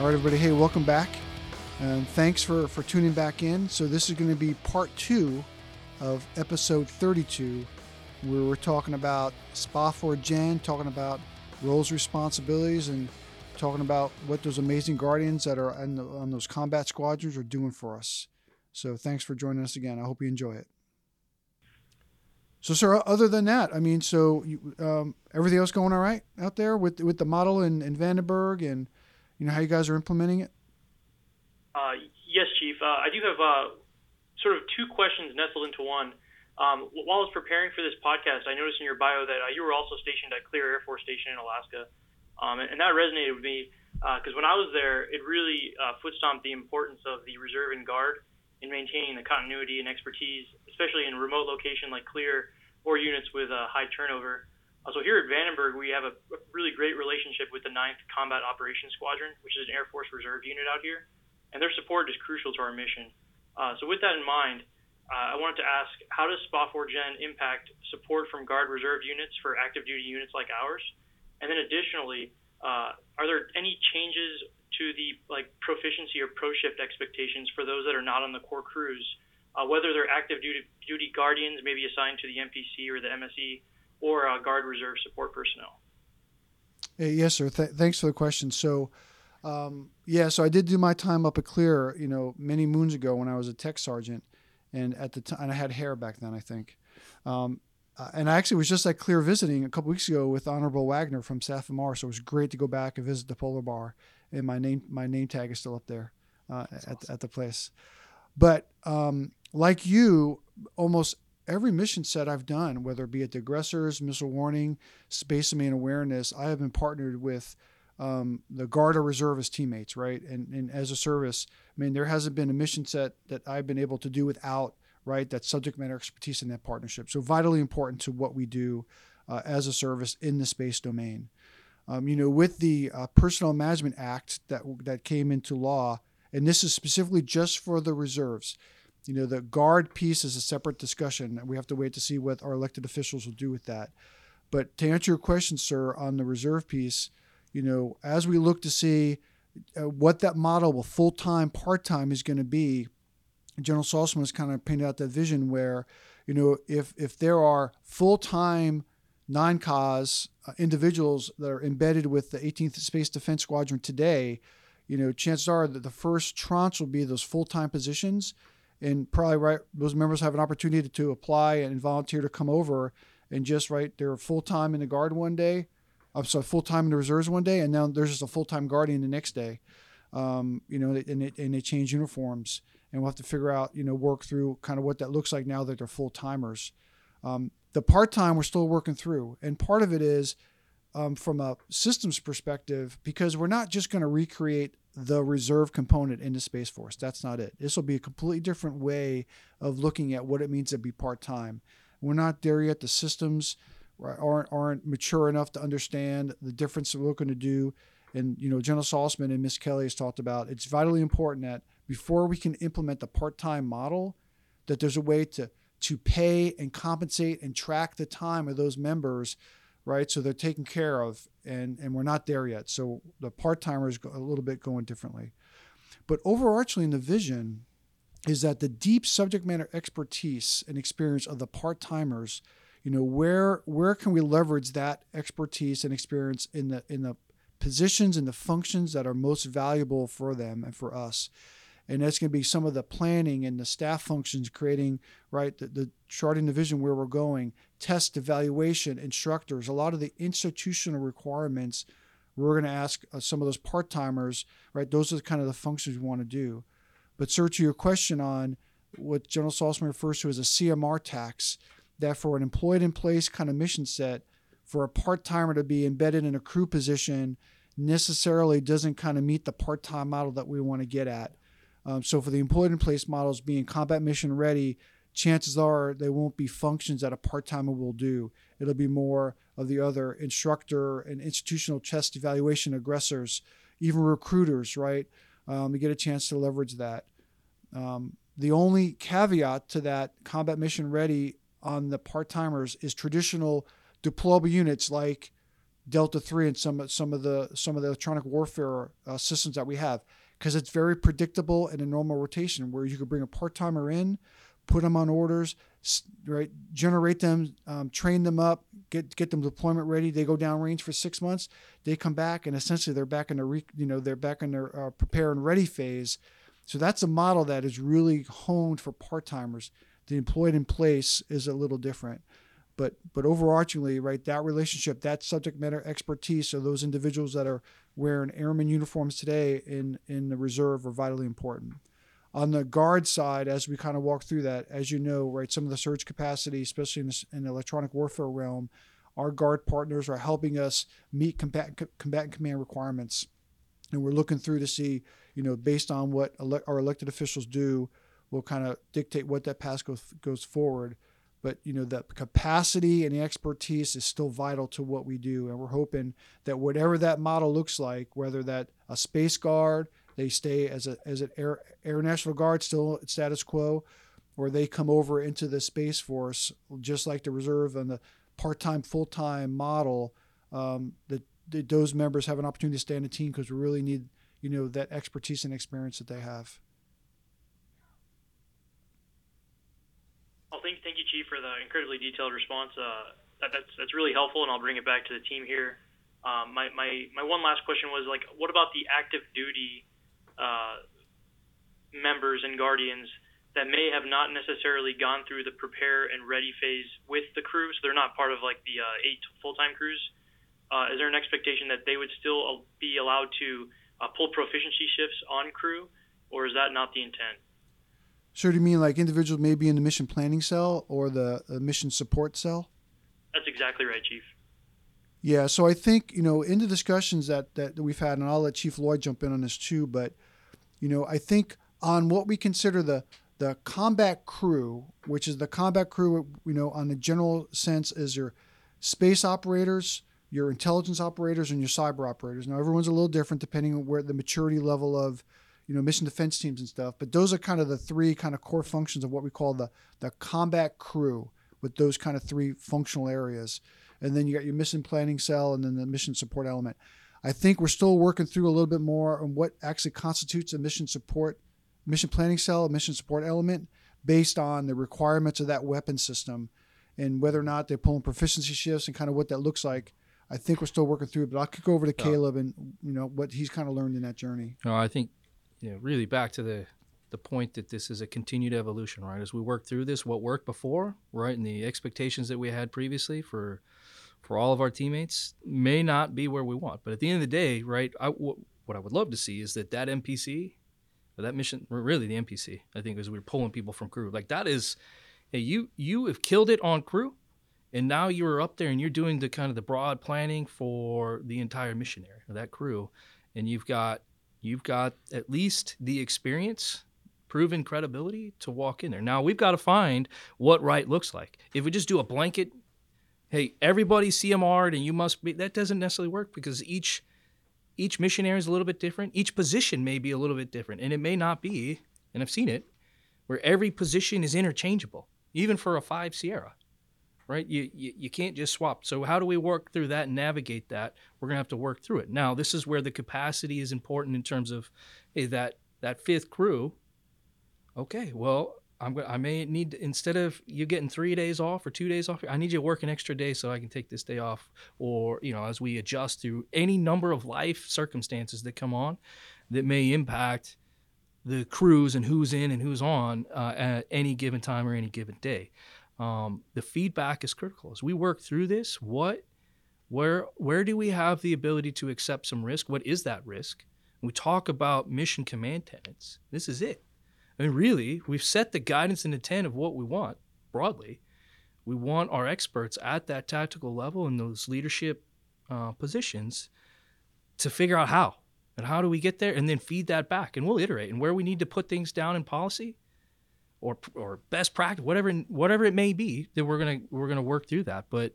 All right, everybody. Hey, welcome back. And thanks for tuning back in. So this is going to be part 2 of episode 32, where we're talking about SPA4 Gen, talking about roles, responsibilities, and talking about what those amazing Guardians that are on those combat squadrons are doing for us. So thanks for joining us again. I hope you enjoy it. So, sir, other than that, I mean, everything else going all right out there with the model in Vandenberg, and you know how you guys are implementing it? Yes, Chief. I do have sort of two questions nestled into one. While I was preparing for this podcast, I noticed in your bio that you were also stationed at Clear Air Force Station in Alaska, and that resonated with me because when I was there, it really foot-stomped the importance of the reserve and guard in maintaining the continuity and expertise, especially in a remote location like Clear or units with high turnover. So here at Vandenberg, we have a really great relationship with the 9th Combat Operations Squadron, which is an Air Force Reserve unit out here, and their support is crucial to our mission. So with that in mind, I wanted to ask, how does SPA4 Gen impact support from Guard Reserve units for active duty units like ours? And then additionally, are there any changes to the proficiency or pro shift expectations for those that are not on the core crews, whether they're active duty Guardians maybe assigned to the MPC or the MSE, or Guard Reserve support personnel? Yes, sir. Thanks for the question. So, so I did do my time up at Clear, many moons ago when I was a tech sergeant, and at the time, and I had hair back then, I think. And I actually was just at Clear visiting a couple weeks ago with Honorable Wagner from SAFMR, so it was great to go back and visit the Polar Bar, and my name tag is still up there at the place. But like you, almost every mission set I've done, whether it be at the aggressors, missile warning, space domain awareness, I have been partnered with the Guard or Reservist teammates, right? And as a service, I mean, there hasn't been a mission set that I've been able to do without, right, that subject matter expertise in that partnership. So vitally important to what we do as a service in the space domain. With the Personnel Management Act that came into law, and this is specifically just for the reserves. The Guard piece is a separate discussion. We have to wait to see what our elected officials will do with that. But to answer your question, sir, on the reserve piece, as we look to see what that model of full-time, part-time is going to be, General Saltzman has kind of painted out that vision where, if there are full-time non-cause individuals that are embedded with the 18th Space Defense Squadron today, chances are that the first tranche will be those full-time positions. And probably those members have an opportunity to apply and volunteer to come over and just they're full-time in the Guard one day. I'm sorry, full-time in the reserves one day, and now there's just a full-time Guardian the next day. And they change uniforms, and we'll have to figure out, work through kind of what that looks like now that they're full-timers. The part-time we're still working through, and part of it is from a systems perspective, because we're not just going to recreate the reserve component in the Space Force. That's not it. This will be a completely different way of looking at what it means to be part-time. We're not there yet. The systems aren't mature enough to understand the difference that we're going to do. And, General Saltzman and Ms. Kelly has talked about, it's vitally important that before we can implement the part-time model, that there's a way to pay and compensate and track the time of those members, right? So they're taken care of, and we're not there yet. So the part-timers a little bit going differently. But overarchingly, the vision is that the deep subject matter expertise and experience of the part-timers, where can we leverage that expertise and experience in the positions and the functions that are most valuable for them and for us. And that's going to be some of the planning and the staff functions, creating, right, the charting the vision where we're going, test, evaluation, instructors, a lot of the institutional requirements we're going to ask some of those part-timers, right? Those are kind of the functions we want to do. But sir, to your question on what General Saltzman refers to as a CMR tax, that for an employed in place kind of mission set, for a part-timer to be embedded in a crew position necessarily doesn't kind of meet the part-time model that we want to get at. So for the employed in place models being combat mission ready, chances are they won't be functions that a part-timer will do. It'll be more of the other instructor and institutional test evaluation aggressors, even recruiters, right? We get a chance to leverage that. The only caveat to that combat mission ready on the part-timers is traditional deployable units like Delta III and some of the electronic warfare systems that we have, because it's very predictable in a normal rotation where you could bring a part-timer in, put them on orders, right? Generate them, train them up, get them deployment ready. They go downrange for 6 months. They come back, and essentially they're back in their prepare and ready phase. So that's a model that is really honed for part-timers. The employed in place is a little different, but overarchingly, right? That relationship, that subject matter expertise, so those individuals that are wearing airman uniforms today in the reserve are vitally important. On the guard side, as we kind of walk through that, as you know, right, some of the surge capacity, especially in the electronic warfare realm, our guard partners are helping us meet combatant command requirements. And we're looking through to see, based on what our elected officials do, will kind of dictate what that path goes forward. But, the capacity and the expertise is still vital to what we do. And we're hoping that whatever that model looks like, whether that a space guard, they stay as an Air National Guard, still at status quo, or they come over into the Space Force, just like the reserve and the part-time, full-time model, that those members have an opportunity to stay in the team, because we really need, that expertise and experience that they have. Well, thank you, Chief, for the incredibly detailed response. That's really helpful, and I'll bring it back to the team here. My one last question was, what about the active duty members and guardians that may have not necessarily gone through the prepare and ready phase with the crew, so they're not part of the 8 full-time crews? Is there an expectation that they would still be allowed to pull proficiency shifts on crew, or is that not the intent? So do you mean like individuals maybe in the mission planning cell or the mission support cell? That's exactly right, Chief. Yeah, so I think, in the discussions that we've had, and I'll let Chief Lloyd jump in on this too, but, I think on what we consider the combat crew, which is the combat crew, on the general sense, is your space operators, your intelligence operators, and your cyber operators. Now, everyone's a little different depending on where the maturity level of, mission defense teams and stuff, but those are kind of the three kind of core functions of what we call the combat crew, with those kind of three functional areas. And then you got your mission planning cell and then the mission support element. I think we're still working through a little bit more on what actually constitutes a mission planning cell, a mission support element, based on the requirements of that weapon system and whether or not they're pulling proficiency shifts and kind of what that looks like. I think we're still working through it, but I'll kick over to Caleb and, what he's kind of learned in that journey. No, I think, really back to the point that this is a continued evolution, right? As we work through this, what worked before, right, and the expectations that we had previously for all of our teammates may not be where we want. But at the end of the day, right, what I would love to see is that MPC, or that mission, really the MPC, I think, is we're pulling people from crew. Like that is, hey, you have killed it on crew, and now you're up there and you're doing the kind of the broad planning for the entire mission area, or that crew, and you've got at least the experience, proven credibility to walk in there. Now we've got to find what right looks like. If we just do a blanket, hey, everybody's CMR'd and you must be, that doesn't necessarily work, because each mission area is a little bit different. Each position may be a little bit different, and it may not be, and I've seen it, where every position is interchangeable, even for a 5 Sierra, right? You can't just swap. So how do we work through that and navigate that? We're going to have to work through it. Now, this is where the capacity is important in terms of, hey, that 5th crew, okay, well, I may need, instead of you getting 3 days off or 2 days off, I need you to work an extra day so I can take this day off. Or, as we adjust through any number of life circumstances that come on that may impact the crews and who's in and who's on at any given time or any given day. The feedback is critical. As we work through this, where do we have the ability to accept some risk? What is that risk? When we talk about mission command tenets, this is it. I mean, really, we've set the guidance and intent of what we want broadly. We want our experts at that tactical level in those leadership positions to figure out how. And how do we get there? And then feed that back. And we'll iterate. And where we need to put things down in policy or best practice, whatever it may be, that we're gonna work through that. But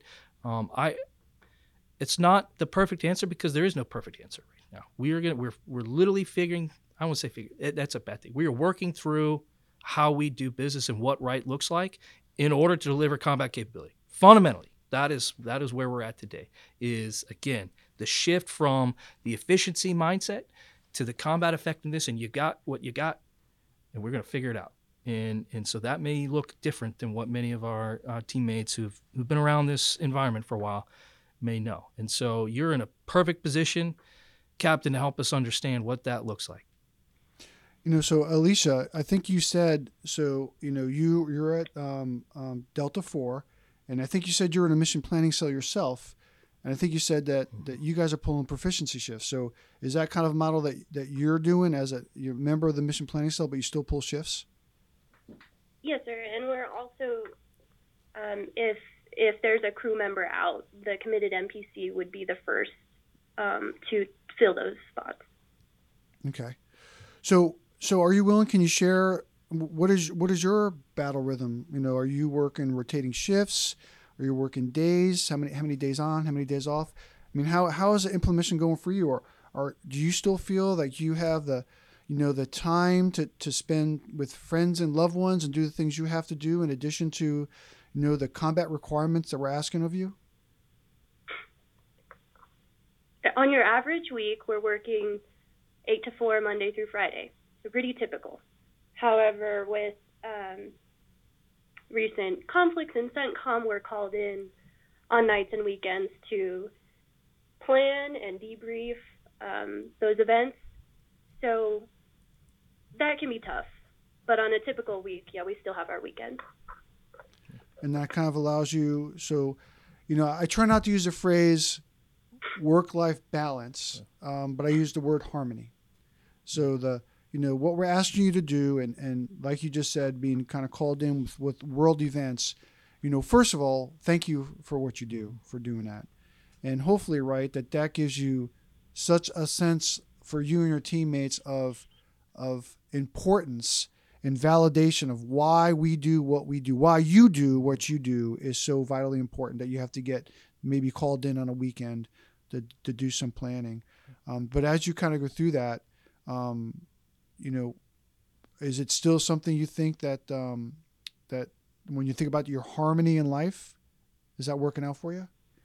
it's not the perfect answer, because there is no perfect answer right now. We're literally figuring. I won't say figure. That's a bad thing. We are working through how we do business and what right looks like in order to deliver combat capability. Fundamentally, That is where we're at today. Is again the shift from the efficiency mindset to the combat effectiveness, and you got what you got, and we're going to figure it out. And so that may look different than what many of our teammates who've been around this environment for a while may know. And so you're in a perfect position, Captain, to help us understand what that looks like. So Alicia, I think you said, you're at Delta 4, and I think you said you're in a mission planning cell yourself, and I think you said that you guys are pulling proficiency shifts. So is that kind of a model that you're doing as you're a member of the mission planning cell, but you still pull shifts? Yes, sir. And we're also, if there's a crew member out, the committed MPC would be the first to fill those spots. Okay. So are you willing? Can you share what is your battle rhythm? Are you working rotating shifts? Are you working days? How many days on? How many days off? I mean, how is the implementation going for you? Or do you still feel like you have the time to spend with friends and loved ones and do the things you have to do in addition to, the combat requirements that we're asking of you? On your average week, we're working 8 to 4 Monday through Friday. So pretty typical. However, with recent conflicts in CENTCOM, we're called in on nights and weekends to plan and debrief those events. So that can be tough. But on a typical week, we still have our weekend. And that kind of allows you, I try not to use the phrase work-life balance, but I use the word harmony. So what we're asking you to do, and like you just said, being kind of called in with world events, first of all, thank you for what you do, for doing that. And hopefully, right, that gives you such a sense for you and your teammates of importance and validation of why we do what we do, why you do what you do is so vitally important that you have to get maybe called in on a weekend to do some planning. But as you kind of go through that, is it still something you think that that when you think about your harmony in life, is that working out for you?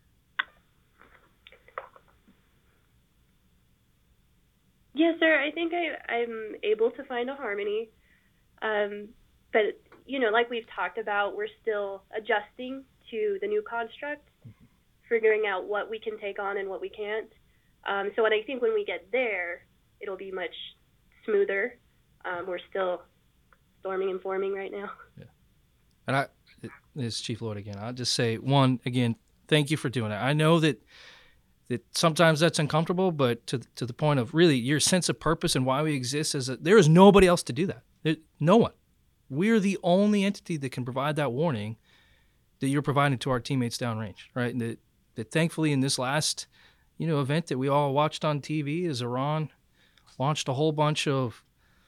Yes, sir. I think I'm able to find a harmony. But, like we've talked about, we're still adjusting to the new construct, figuring out what we can take on and what we can't. So I think when we get there, it'll be much smoother. We're still storming and forming right now. Yeah. And this is Chief Lloyd again. I'll just say, one, again, thank you for doing it. I know that sometimes that's uncomfortable, but to the point of really your sense of purpose and why we exist is that there is nobody else to do that. No one. We're the only entity that can provide that warning that you're providing to our teammates downrange, right? And that thankfully in this last, event that we all watched on TV as Iran launched a whole bunch of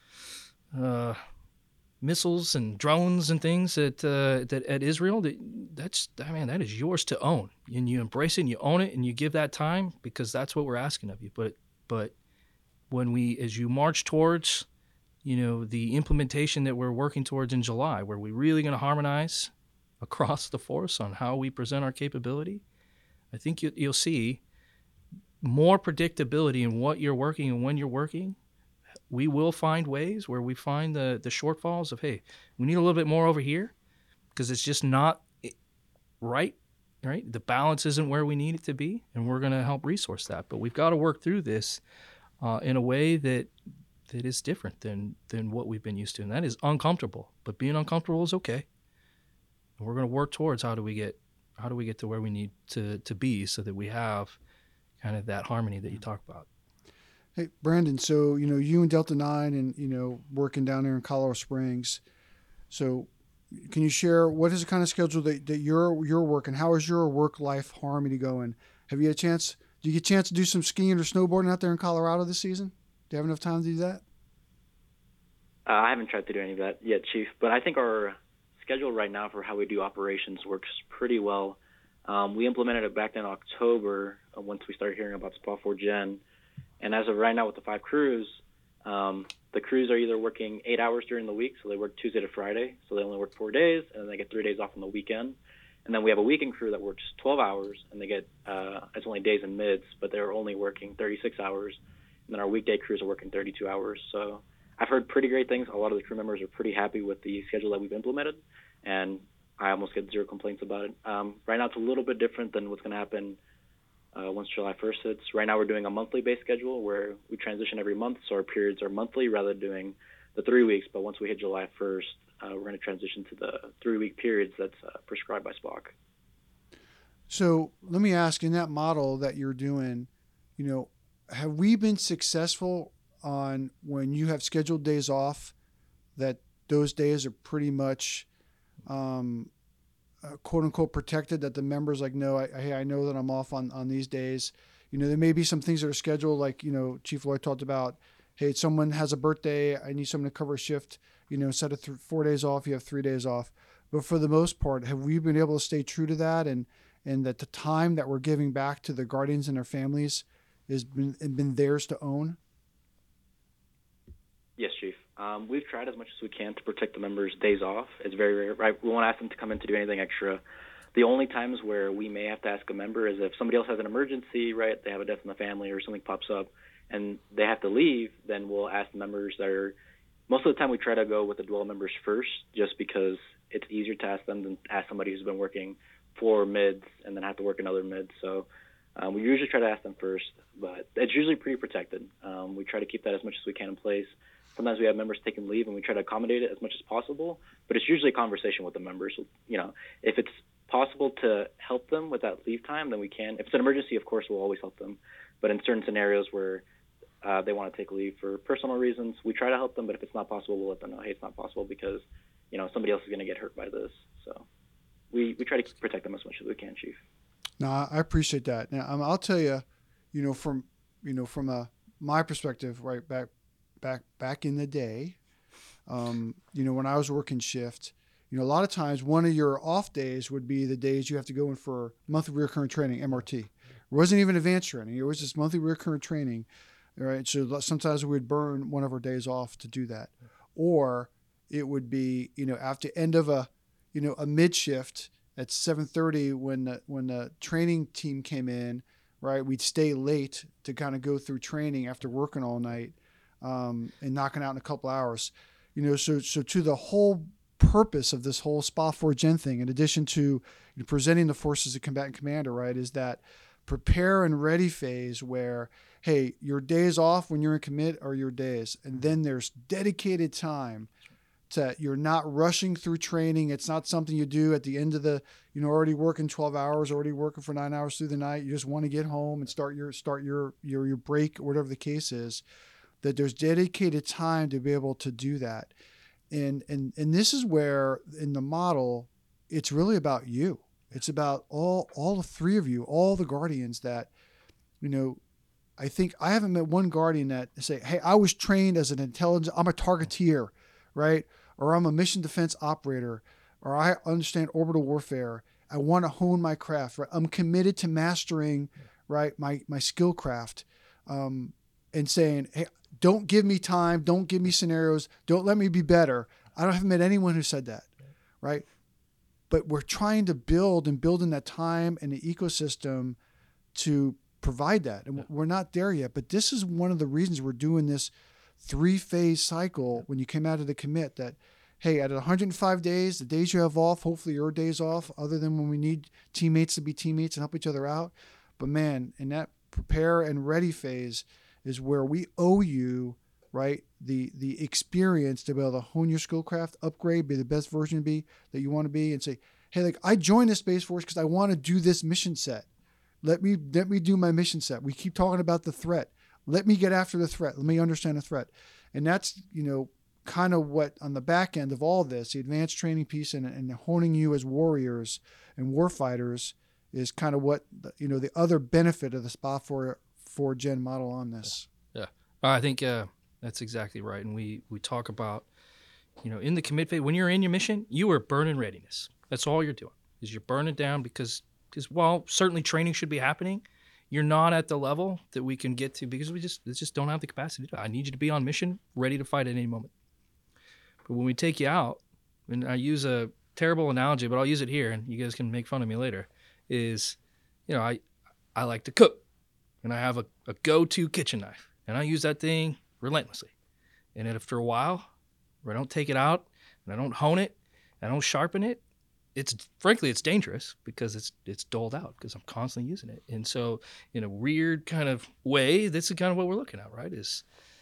missiles and drones and things at Israel. That is yours to own, and you embrace it and you own it and you give that time because that's what we're asking of you. But when as you march towards, the implementation that we're working towards in July, where we're really going to harmonize across the force on how we present our capability, I think you'll see more predictability in what you're working and when you're working. We will find ways where we find the shortfalls of, hey, we need a little bit more over here because it's just not right? The balance isn't where we need it to be, and we're going to help resource that. But we've got to work through this in a way that is different than what we've been used to, and that is uncomfortable. But being uncomfortable is okay. And we're going to work towards how do we get to where we need to be so that we have kind of that harmony that you talk about. Hey, Brandon, so, you and Delta 9 and, working down there in Colorado Springs. So can you share what is the kind of schedule that you're working? How is your work-life harmony going? Do you get a chance to do some skiing or snowboarding out there in Colorado this season? Do you have enough time to do that? I haven't tried to do any of that yet, Chief, but I think our schedule right now for how we do operations works pretty well. We implemented it back in October once we started hearing about SPA 4 Gen. And as of right now with the 5 crews, the crews are either working 8 hours during the week, so they work Tuesday to Friday, so they only work 4 days, and then they get 3 days off on the weekend. And then we have a weekend crew that works 12 hours, and they get it's only days and mids, but they're only working 36 hours. And then our weekday crews are working 32 hours. So I've heard pretty great things. A lot of the crew members are pretty happy with the schedule that we've implemented, and I almost get zero complaints about it. Right now it's a little bit different than what's going to happen once July 1st hits. Right now we're doing a monthly-based schedule where we transition every month, so our periods are monthly rather than doing the 3 weeks. But once we hit July 1st, we're going to transition to the 3-week periods that's prescribed by SPOC. So let me ask, in that model that you're doing, have we been successful on when you have scheduled days off, that those days are pretty much quote unquote protected, that the members like, no, I know that I'm off on these days. There may be some things that are scheduled, like, Chief Lloyd talked about, hey, someone has a birthday, I need someone to cover a shift, instead of 4 days off, you have 3 days off. But for the most part, have we been able to stay true to that, and that the time that we're giving back to the guardians and their families has been theirs to own? Yes, Chief. We've tried as much as we can to protect the members' days off. It's very rare, right? We won't ask them to come in to do anything extra. The only times where we may have to ask a member is if somebody else has an emergency, right? They have a death in the family or something pops up and they have to leave, then we'll ask the members that are, most of the time we try to go with the dwell members first, just because it's easier to ask them than ask somebody who's been working 4 mids and then have to work another mid. So we usually try to ask them first, but it's usually pretty protected. We try to keep that as much as we can in place. Sometimes we have members taking leave and we try to accommodate it as much as possible, but it's usually a conversation with the members. If it's possible to help them with that leave time, then we can. If it's an emergency, of course, we'll always help them. But in certain scenarios where they want to take leave for personal reasons, we try to help them. But if it's not possible, we'll let them know, hey, it's not possible because, somebody else is going to get hurt by this. So we try to protect them as much as we can, Chief. No, I appreciate that. Now, I'll tell you, from my perspective, right back in the day, when I was working shift, a lot of times one of your off days would be the days you have to go in for monthly recurrent training, MRT. It wasn't even advanced training. It was just monthly recurrent training, right? So sometimes we would burn one of our days off to do that. Or it would be, after end of a mid shift at 7:30 when the training team came in, right? We'd stay late to kind of go through training after working all night, and knocking out in a couple hours, so to the whole purpose of this whole SPA 4 Gen thing, in addition to presenting the forces of combatant commander, right, is that prepare and ready phase where, hey, your days off when you're in commit are your days. And then there's dedicated time to, you're not rushing through training. It's not something you do at the end of the, already working 12 hours, already working for 9 hours through the night. You just want to get home and start your break or whatever the case is, that there's dedicated time to be able to do that. And this is where in the model, it's really about you. It's about all the 3 of you, all the guardians that, I think I haven't met one guardian that say, hey, I was trained as an intelligence, I'm a targeteer, right? Or I'm a mission defense operator, or I understand orbital warfare. I want to hone my craft, right? I'm committed to mastering, right, my skill craft, and saying, hey, don't give me time, don't give me scenarios, don't let me be better. I haven't met anyone who said that, right? But we're trying to build in that time and the ecosystem to provide that. And we're not there yet, but this is one of the reasons we're doing this 3-phase cycle when you came out of the commit, that, hey, at 105 days, the days you have off, hopefully your days off, other than when we need teammates to be teammates and help each other out. But man, in that prepare and ready phase is where we owe you, right, the experience to be able to hone your skill craft, upgrade, be the best version that you want to be, and say, hey, like, I joined the Space Force because I want to do this mission set. Let me do my mission set. We keep talking about the threat. Let me get after the threat. Let me understand the threat. And that's, kind of what on the back end of all this, the advanced training piece and honing you as warriors and warfighters is kind of what, the other benefit of the SPA 4 Gen model on this. Yeah. I think that's exactly right. And we talk about, in the commit phase, when you're in your mission, you are burning readiness. That's all you're doing, is you're burning down because while certainly training should be happening, you're not at the level that we can get to because we just don't have the capacity to do it. I need you to be on mission, ready to fight at any moment. But when we take you out, and I use a terrible analogy, but I'll use it here, and you guys can make fun of me later. Is, I like to cook, and I have a go-to kitchen knife, and I use that thing relentlessly. And after a while, where I don't take it out, and I don't hone it, and I don't sharpen it, it's dangerous because it's dulled out because I'm constantly using it. And so, in a weird kind of way, this is kind of what we're looking at, right? Is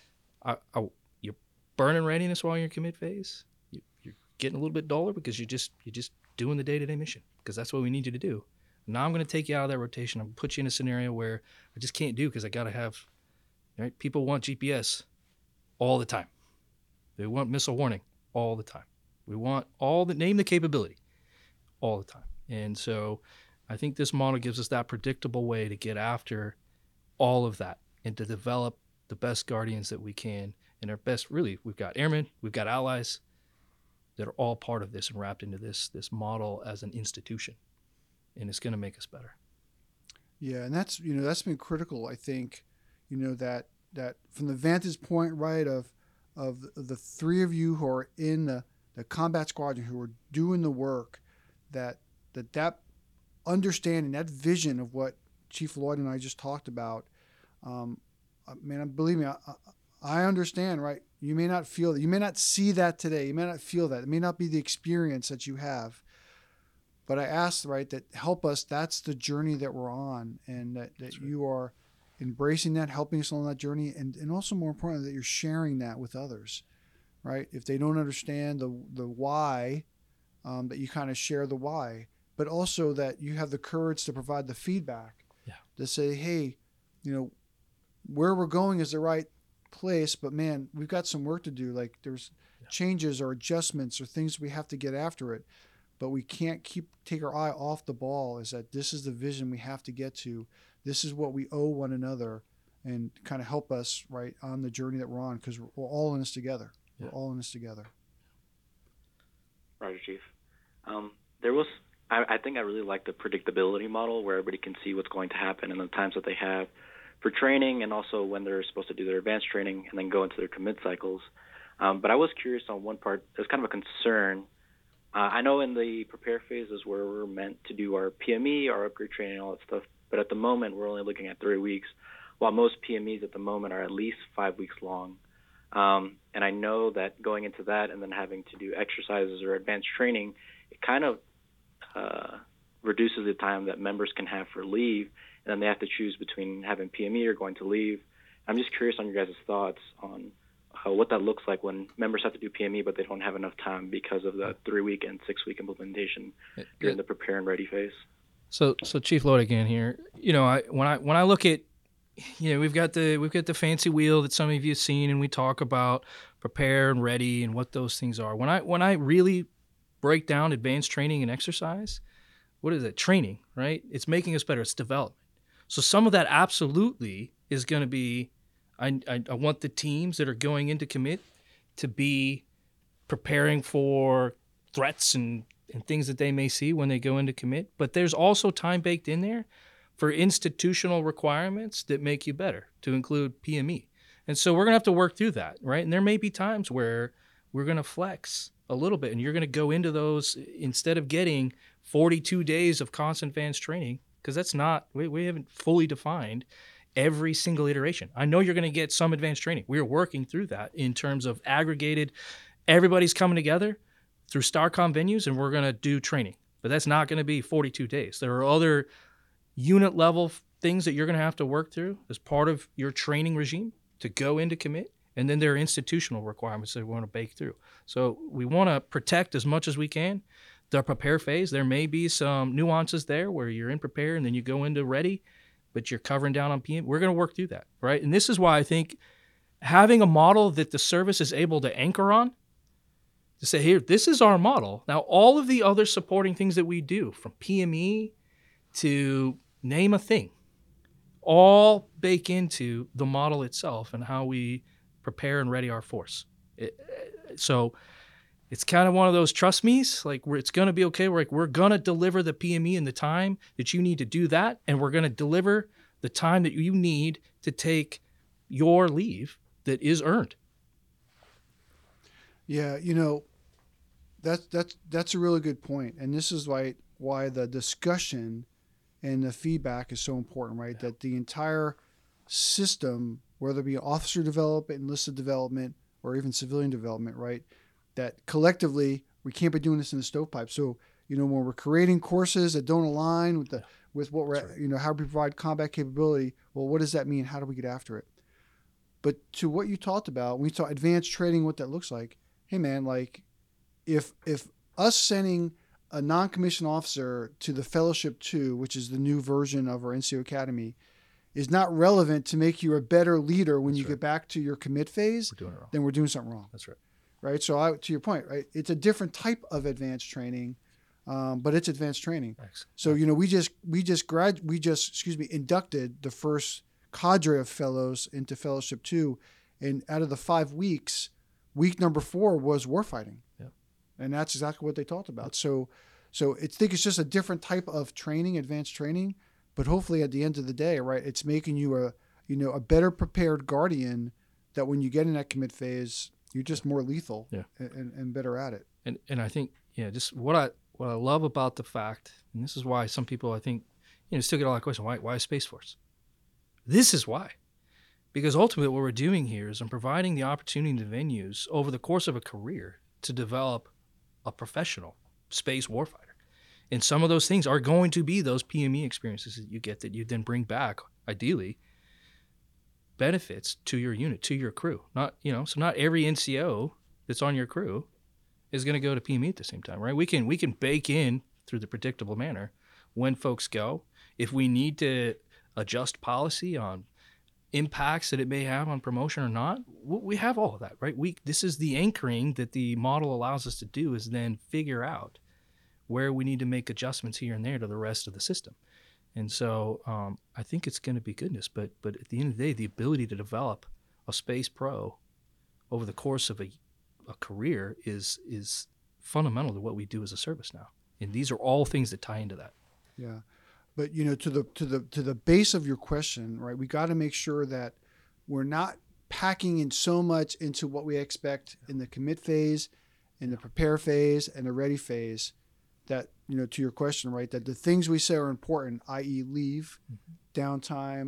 you're burning readiness while you're in commit phase. You're getting a little bit duller because you're just doing the day-to-day mission because that's what we need you to do. Now I'm going to take you out of that rotation. I'm going to put you in a scenario where I just can't do because I got to have, right? People want GPS all the time. They want missile warning all the time. We want name the capability all the time. And so I think this model gives us that predictable way to get after all of that and to develop the best Guardians that we can. And our best, really, we've got airmen, we've got allies that are all part of this and wrapped into this model as an institution. And it's going to make us better. Yeah, and that's been critical, I think, that from the vantage point, right, of the three of you who are in the combat squadron who are doing the work, that understanding, that vision of what Chief Lloyd and I just talked about, man, believe me, I understand, right? You may not feel that. You may not see that today. You may not feel that. It may not be the experience that you have. But I ask, right, that help us. That's the journey that we're on, and that right. You are embracing that, helping us on that journey, and also more importantly, that you're sharing that with others, right? If they don't understand the why, that you kind of share the why, but also that you have the courage to provide the feedback, to say, hey, where we're going is the right place, but man, we've got some work to do. Like there's changes or adjustments or things we have to get after it. But we can't take our eye off the ball, is that this is the vision we have to get to. This is what we owe one another, and kind of help us, right, on the journey that we're on, because we're all in this together. Yeah. We're all in this together. Roger, Chief. I think I really like the predictability model where everybody can see what's going to happen and the times that they have for training, and also when they're supposed to do their advanced training and then go into their commit cycles. But I was curious on one part. There's kind of a concern. I know in the prepare phase is where we're meant to do our PME, our upgrade training, all that stuff. But at the moment, we're only looking at 3 weeks, while most PMEs at the moment are at least 5 weeks long. And I know that going into that and then having to do exercises or advanced training, it kind of reduces the time that members can have for leave. And then they have to choose between having PME or going to leave. I'm just curious on your guys' thoughts on what that looks like when members have to do PME, but they don't have enough time because of the 3 week and 6 week implementation during the prepare and ready phase. So Chief Lloyd again here. When I look at, we've got the fancy wheel that some of you have seen, and we talk about prepare and ready and what those things are. When I really break down advanced training and exercise, what is it? Training, right? It's making us better. It's development. So some of that absolutely is going to be. I want the teams that are going into commit to be preparing for threats and things that they may see when they go into commit. But there's also time baked in there for institutional requirements that make you better, to include PME. And so we're going to have to work through that, right? And there may be times where we're going to flex a little bit, and you're going to go into those instead of getting 42 days of constant advanced training, because that's not, we haven't fully defined every single iteration. I know you're going to get some advanced training. We are working through that in terms of aggregated. Everybody's coming together through StarCom venues, and we're going to do training. But that's not going to be 42 days. There are other unit level things that you're going to have to work through as part of your training regime to go into commit. And then there are institutional requirements that we want to bake through. So we want to protect as much as we can the prepare phase. There may be some nuances there where you're in prepare and then you go into ready, but you're covering down on PM. We're going to work through that, right? And this is why I think having a model that the service is able to anchor on, to say, here, this is our model. Now, all of the other supporting things that we do, from PME to name a thing, all bake into the model itself and how we prepare and ready our force. So it's kind of one of those trust me's, like it's going to be okay. We're going to deliver the PME in the time that you need to do that, and we're going to deliver the time that you need to take your leave that is earned. Yeah, that's a really good point, and this is why the discussion and the feedback is so important, right? That the entire system, whether it be officer development, enlisted development, or even civilian development, right? That collectively we can't be doing this in the stovepipe. So when we're creating courses that don't align with what we're how we provide combat capability, well, what does that mean? How do we get after it? But to what you talked about, when you talk advanced training, what that looks like, hey man, like if us sending a non-commissioned officer to the Fellowship 2, which is the new version of our NCO Academy, is not relevant to make you a better leader when get back to your commit phase, then we're doing something wrong. That's right. Right. So to your point, right, it's a different type of advanced training, but it's advanced training. Excellent. So we just inducted the first cadre of fellows into Fellowship 2, and out of the 5 weeks, week number 4 was warfighting. Yeah. And that's exactly what they talked about. So I think it's just a different type of training, advanced training, but hopefully at the end of the day, right, it's making you a better prepared guardian that when you get in that commit phase, you're just more lethal and better at it. And I think, just what I love about the fact, and this is why some people, I think, still get a lot of questions. Why Space Force? This is why. Because ultimately what we're doing here is I'm providing the opportunity to venues over the course of a career to develop a professional space warfighter. And some of those things are going to be those PME experiences that you get that you then bring back, ideally, benefits to your unit, to your crew. So not every NCO that's on your crew is going to go to PME at the same time, right? We can bake in through the predictable manner when folks go. If we need to adjust policy on impacts that it may have on promotion or not, we have all of that, right? This is the anchoring that the model allows us to do, is then figure out where we need to make adjustments here and there to the rest of the system. And so I think it's going to be goodness. But at the end of the day, the ability to develop a space pro over the course of a career is fundamental to what we do as a service now. And these are all things that tie into that. Yeah. But to the base of your question, right? We got to make sure that we're not packing in so much into what we expect in the commit phase, in the prepare phase, and the ready phase. That to your question, right? That the things we say are important, i.e., leave, downtime,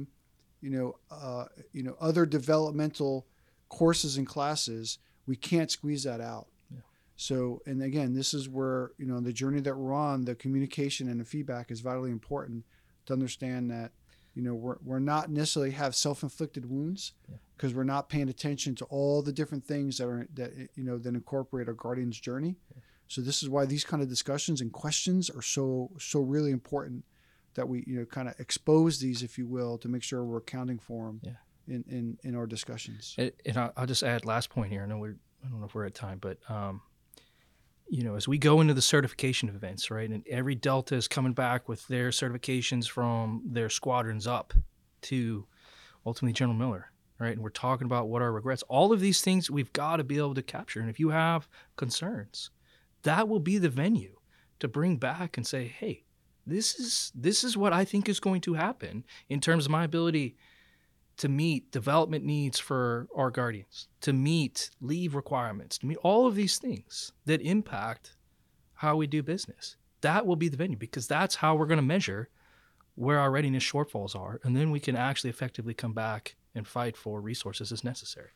other developmental courses and classes, we can't squeeze that out. Yeah. So, and again, this is where the journey that we're on, the communication and the feedback is vitally important to understand that we're not necessarily have self-inflicted wounds because we're not paying attention to all the different things that incorporate our guardian's journey. Yeah. So this is why these kind of discussions and questions are so really important, that we kind of expose these, if you will, to make sure we're accounting for them in our discussions. And I'll just add last point here. I don't know if we're at time, but as we go into the certification events, right, and every Delta is coming back with their certifications from their squadrons up to ultimately General Miller, right, and we're talking about what our regrets, all of these things we've got to be able to capture. And if you have concerns, that will be the venue to bring back and say, hey, this is what I think is going to happen in terms of my ability to meet development needs for our guardians, to meet leave requirements, to meet all of these things that impact how we do business. That will be the venue, because that's how we're going to measure where our readiness shortfalls are, and then we can actually effectively come back and fight for resources as necessary.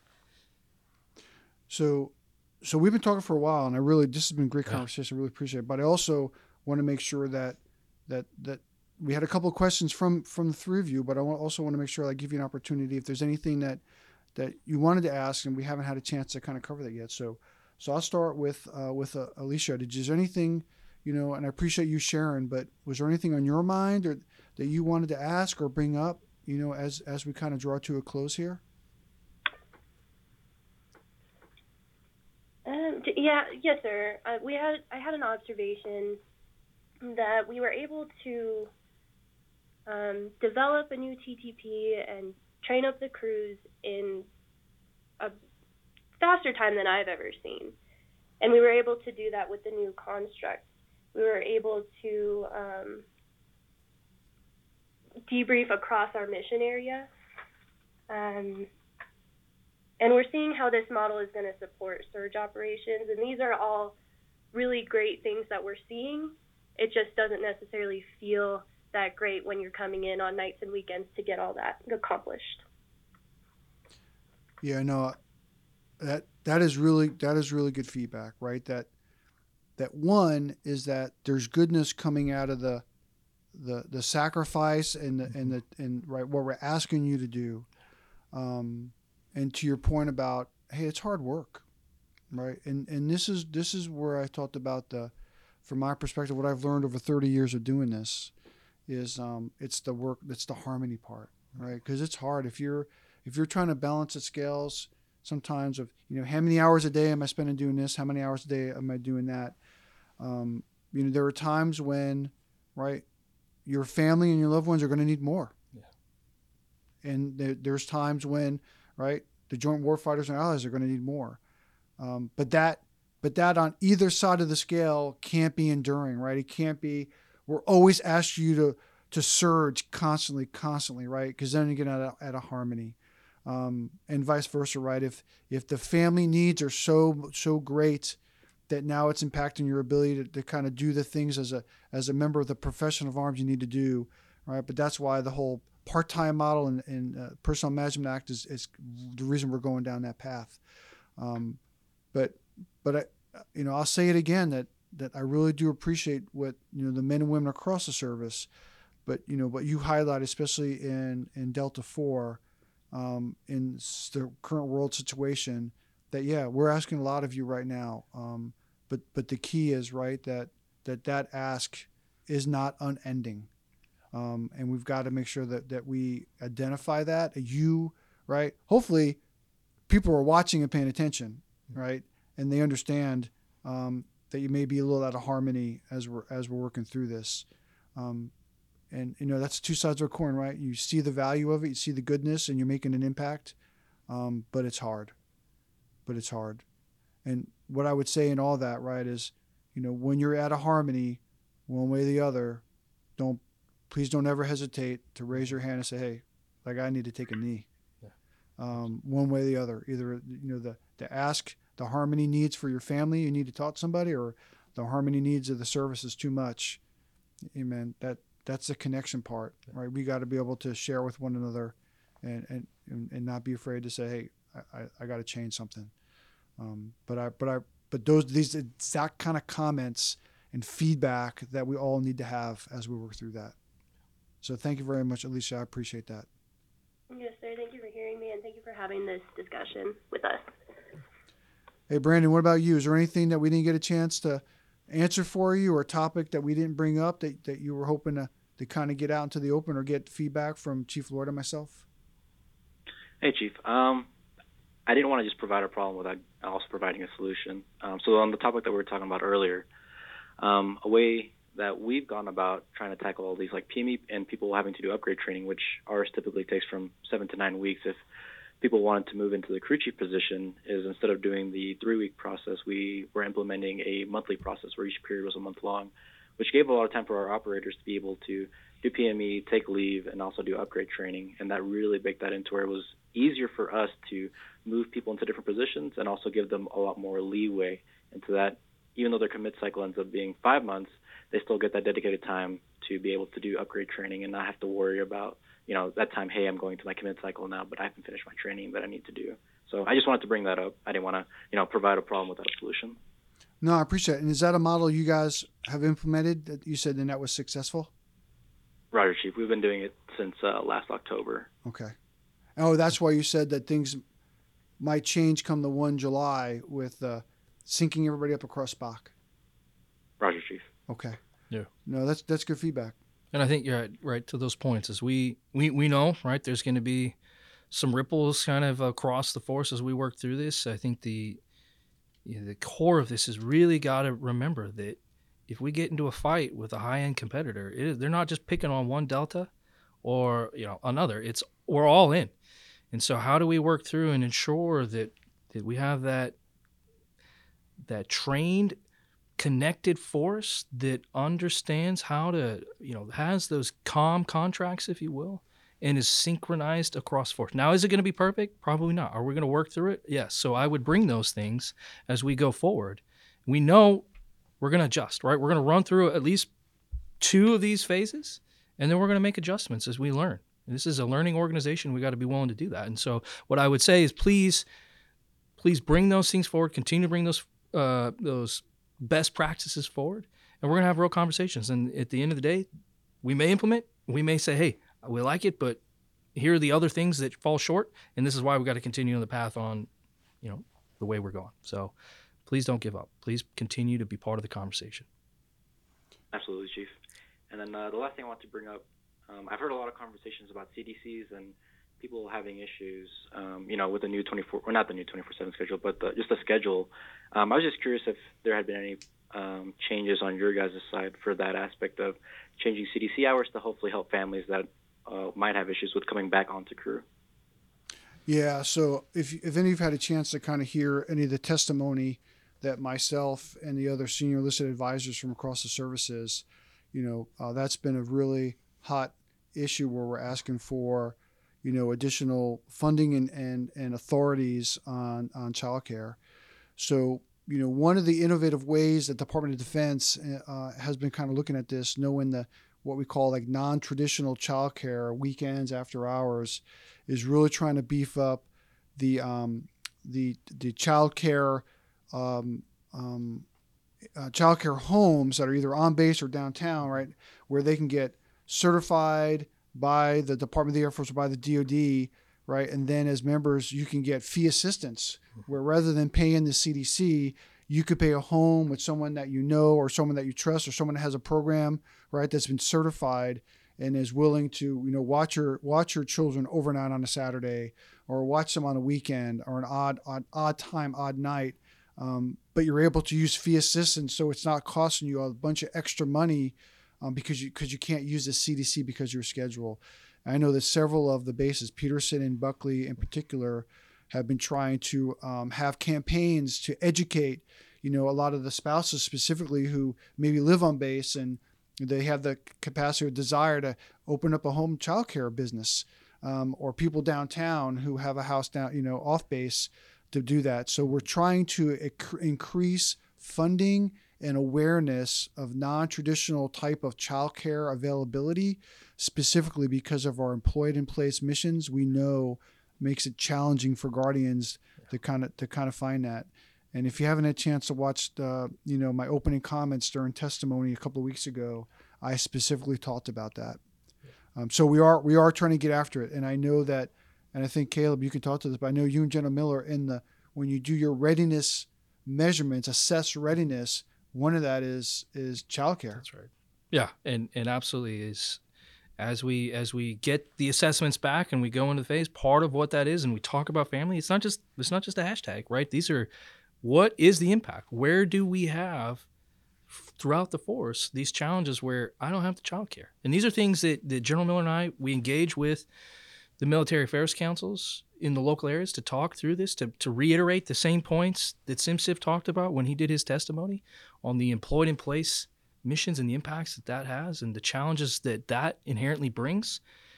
So we've been talking for a while, and this has been a great conversation. I really appreciate it. But I also want to make sure that we had a couple of questions from the three of you, but I also want to make sure I give you an opportunity if there's anything that you wanted to ask and we haven't had a chance to kind of cover that yet. So I'll start with Alicia. Is there anything, and I appreciate you sharing, but was there anything on your mind or that you wanted to ask or bring up, as we kind of draw to a close here? Yes, sir. I had an observation that we were able to develop a new TTP and train up the crews in a faster time than I've ever seen. And we were able to do that with the new construct. We were able to debrief across our mission area. And we're seeing how this model is going to support surge operations. And these are all really great things that we're seeing. It just doesn't necessarily feel that great when you're coming in on nights and weekends to get all that accomplished. Yeah, no, that is really good feedback, right? That one is that there's goodness coming out of the sacrifice and right what we're asking you to do, and to your point about, hey, it's hard work, right? And this is where I talked about from my perspective, what I've learned over 30 years of doing this is it's the work, it's the harmony part, right? Because it's hard if you're trying to balance the scales sometimes of, how many hours a day am I spending doing this? How many hours a day am I doing that? There are times when, right, your family and your loved ones are going to need more. Yeah. And there's times when, right, the joint warfighters and allies are going to need more. But that on either side of the scale can't be enduring, right? It can't be. We're always asking you to surge constantly, right? Because then you get at a harmony, and vice versa, right? If the family needs are so great that now it's impacting your ability to kind of do the things as a member of the profession of arms you need to do, right? But that's why the whole part-time model and Personnel Management Act is the reason we're going down that path. But I'll say it again that I really do appreciate what the men and women across the service, but what you highlight, especially in Delta 4, in the current world situation, that we're asking a lot of you right now. But the key is, right, that ask is not unending, and we've got to make sure that we identify that. Right? Hopefully, people are watching and paying attention, right, and they understand that you may be a little out of harmony as we're working through this. And that's two sides of a coin, right? You see the value of it, you see the goodness, and you're making an impact. But it's hard. And what I would say in all that, right, is, when you're out of harmony, one way or the other, please don't ever hesitate to raise your hand and say, hey, like, I need to take a knee. Yeah. One way or the other, either, the ask, the harmony needs for your family, you need to talk to somebody, or the harmony needs of the service is too much. Amen. That's the connection part, right? We got to be able to share with one another and not be afraid to say, hey, I got to change something. But these exact kind of comments and feedback that we all need to have as we work through that. So thank you very much, Alicia. I appreciate that. Yes, sir. Thank you for hearing me, and thank you for having this discussion with us. Hey, Brandon, what about you? Is there anything that we didn't get a chance to answer for you, or a topic that we didn't bring up that you were hoping to kind of get out into the open or get feedback from Chief Lloyd and myself? Hey, Chief. I didn't want to just provide a problem without also providing a solution. So on the topic that we were talking about earlier, a way that we've gone about trying to tackle all these, like PME and people having to do upgrade training, which ours typically takes from 7 to 9 weeks. If people wanted to move into the crew chief position, is instead of doing the 3-week process, we were implementing a monthly process where each period was a month long, which gave a lot of time for our operators to be able to do PME, take leave, and also do upgrade training. And that really baked that into where it was easier for us to move people into different positions and also give them a lot more leeway into that. Even though their commit cycle ends up being 5 months, they still get that dedicated time to be able to do upgrade training and not have to worry about, that time, hey, I'm going to my commit cycle now, but I haven't finished my training that I need to do. So I just wanted to bring that up. I didn't want to, provide a problem without a solution. No, I appreciate it. And is that a model you guys have implemented that you said and that was successful? Roger, Chief. We've been doing it since last October. Okay. Oh, that's why you said that things might change come the 1 July with syncing everybody up across Spock. Roger, Chief. Okay. Yeah. No, that's good feedback. And I think you're right to those points. As we know, right, there's going to be some ripples kind of across the force as we work through this. I think the core of this is really got to remember that if we get into a fight with a high-end competitor, they're not just picking on one Delta or another. We're all in. And so how do we work through and ensure that we have that trained, connected force that understands how to, has those comm contracts, if you will, and is synchronized across force. Now, is it going to be perfect? Probably not. Are we going to work through it? Yes. So I would bring those things as we go forward. We know we're going to adjust, right? We're going to run through at least 2 of these phases, and then we're going to make adjustments as we learn. And this is a learning organization. We got to be willing to do that. And so what I would say is please bring those things forward, continue to bring those best practices forward, and we're going to have real conversations. And at the end of the day, we may implement, we may say, hey, we like it, but here are the other things that fall short, and this is why we got to continue on the path on, the way we're going. So please don't give up. Please continue to be part of the conversation. Absolutely, Chief. And then the last thing I want to bring up, I've heard a lot of conversations about CDCs and people having issues, with the new 24, or not the new 24/7 schedule, but just the schedule. I was just curious if there had been any changes on your guys' side for that aspect of changing CDC hours to hopefully help families that might have issues with coming back onto crew. Yeah, so if any of you have had a chance to kind of hear any of the testimony that myself and the other senior listed advisors from across the services, that's been a really hot issue where we're asking for, additional funding and authorities on childcare. So, one of the innovative ways that the Department of Defense has been kind of looking at this, knowing what we call like non-traditional childcare, weekends, after hours, is really trying to beef up the childcare childcare homes that are either on base or downtown, right, where they can get certified by the Department of the Air Force or by the DoD, right, and then as members you can get fee assistance, where rather than paying the CDC, you could pay a home with someone that you know or someone that you trust or someone that has a program, right, that's been certified and is willing to, watch your children overnight on a Saturday or watch them on a weekend or an odd time, odd night. But you're able to use fee assistance, so it's not costing you a bunch of extra money because you can't use the CDC because of your schedule. I know that several of the bases, Peterson and Buckley in particular, have been trying to have campaigns to educate, a lot of the spouses specifically who maybe live on base and they have the capacity or desire to open up a home childcare business, or people downtown who have a house down, off base to do that. So we're trying to increase funding and awareness of non-traditional type of childcare availability, specifically because of our employed in place missions. We know makes it challenging for guardians to kind of find that. And if you haven't had a chance to watch my opening comments during testimony a couple of weeks ago, I specifically talked about that. So we are trying to get after it. And I know that, and I think Caleb, you can talk to this, but I know you and General Miller when you do your readiness measurements, assess readiness, one of that is childcare. That's right. Yeah, and absolutely is. As we get the assessments back and we go into the phase, part of what that is, and we talk about family, it's not just a hashtag, right? These are, what is the impact? Where do we have throughout the force these challenges where I don't have the childcare? And these are things that General Miller and I, we engage with the military affairs councils in the local areas to talk through this, to reiterate the same points that SimSIF talked about when he did his testimony on the employed in place missions and the impacts that has and the challenges that inherently brings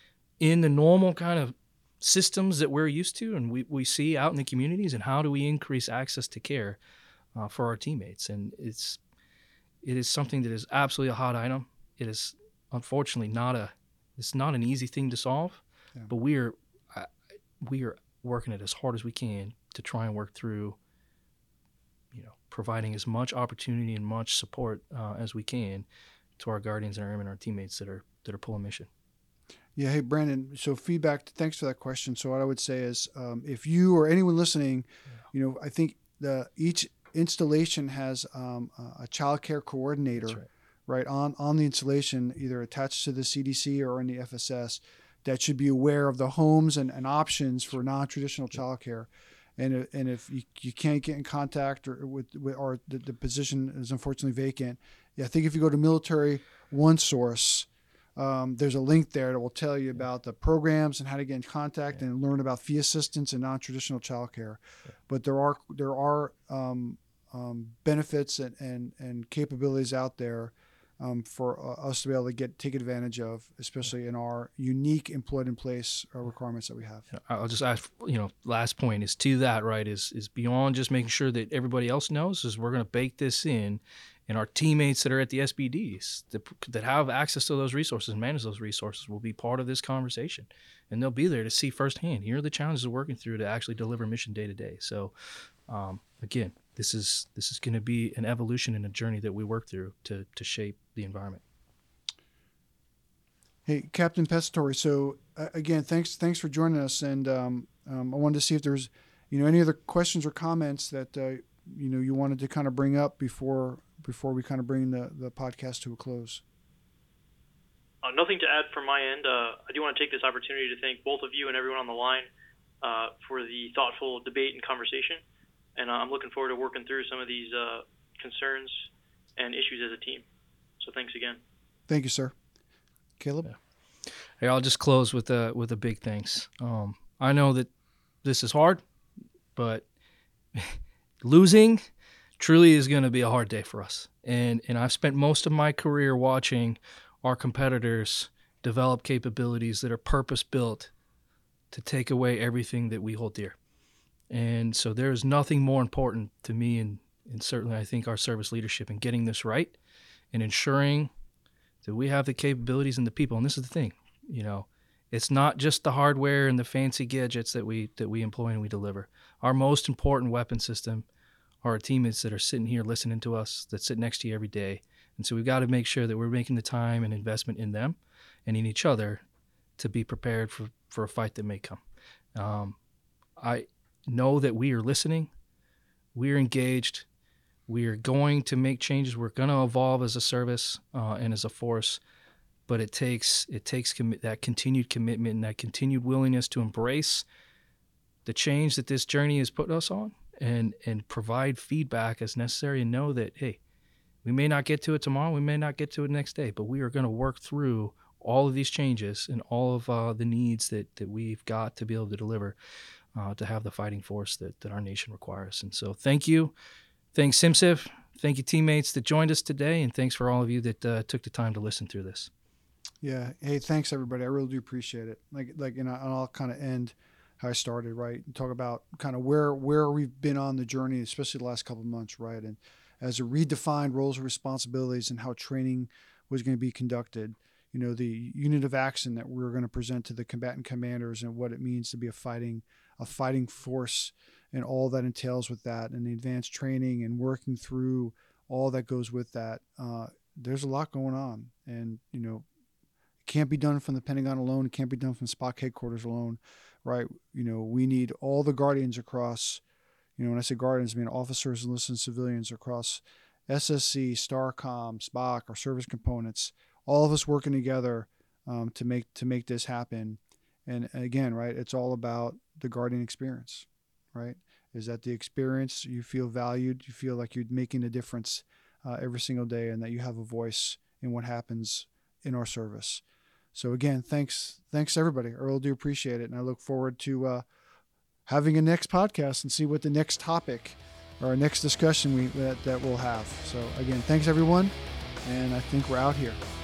in the normal kind of systems that we're used to and we see out in the communities, and how do we increase access to care for our teammates. And it is something that is absolutely a hot item. It is unfortunately it's not an easy thing to solve, but we are working it as hard as we can to try and work through providing as much opportunity and much support as we can to our guardians and our airmen, our teammates that are pulling mission. Yeah. Hey, Brandon. So feedback. Thanks for that question. So what I would say is, if you or anyone listening, I think each installation has a child care coordinator, right on the installation, either attached to the CDC or in the FSS, that should be aware of the homes and options for non-traditional child care. And if you can't get in contact or the position is unfortunately vacant, I think if you go to Military OneSource, there's a link there that will tell you about the programs and how to get in contact and learn about fee assistance and non-traditional childcare. But there are benefits and capabilities out there for us to be able to take advantage of, especially in our unique employed in place requirements that we have. I'll just ask, last point is to that, right, is beyond just making sure that everybody else knows, is we're going to bake this in And our teammates that are at the SBDs that have access to those resources and manage those resources will be part of this conversation. And they'll be there to see firsthand, here are the challenges we're working through to actually deliver mission day to day. So again, this is going to be an evolution and a journey that we work through to shape the environment. Hey, Captain Pescatore. So again, thanks for joining us. And I wanted to see if there's, any other questions or comments that you wanted to kind of bring up before we kind of bring the podcast to a close. Nothing to add from my end. I do want to take this opportunity to thank both of you and everyone on the line for the thoughtful debate and conversation. And I'm looking forward to working through some of these concerns and issues as a team. So thanks again. Thank you, sir. Caleb? Yeah. Hey, I'll just close with a big thanks. I know that this is hard, but losing truly is going to be a hard day for us. And I've spent most of my career watching our competitors develop capabilities that are purpose-built to take away everything that we hold dear. And so there is nothing more important to me and certainly I think our service leadership in getting this right and ensuring that we have the capabilities and the people. And this is the thing, it's not just the hardware and the fancy gadgets that we employ and we deliver. Our most important weapon system are our teammates that are sitting here listening to us, that sit next to you every day. And so we've got to make sure that we're making the time and investment in them and in each other to be prepared for a fight that may come. I know that we are listening, we are engaged, we are going to make changes, we're going to evolve as a service and as a force, but it takes that continued commitment and that continued willingness to embrace the change that this journey has put us on and provide feedback as necessary and know that, hey, we may not get to it tomorrow, we may not get to it next day, but we are going to work through all of these changes and all of the needs that we've got to be able to deliver to have the fighting force that our nation requires. And so thank you. Thanks, SimCiv. Thank you, teammates that joined us today. And thanks for all of you that took the time to listen through this. Yeah. Hey, thanks, everybody. I really do appreciate it. And I'll kind of end how I started, right? And talk about kind of where we've been on the journey, especially the last couple of months, right? And as it redefined roles and responsibilities and how training was going to be conducted, the unit of action that we're going to present to the combatant commanders and what it means to be a fighting force and all that entails with that, and the advanced training and working through all that goes with that. There's a lot going on, and it can't be done from the Pentagon alone. It can't be done from SPOC headquarters alone, right? We need all the guardians across. When I say guardians, I mean officers, enlisted civilians across SSC, STARCOM, SPOC, our service components, all of us working together to make this happen. And again, right, it's all about the guardian experience, right? Is that the experience you feel valued, you feel like you're making a difference every single day, and that you have a voice in what happens in our service. So again, thanks everybody. I really do appreciate it, and I look forward to having a next podcast and see what the next topic or our next discussion that we'll have. So again, thanks everyone, and I think we're out here.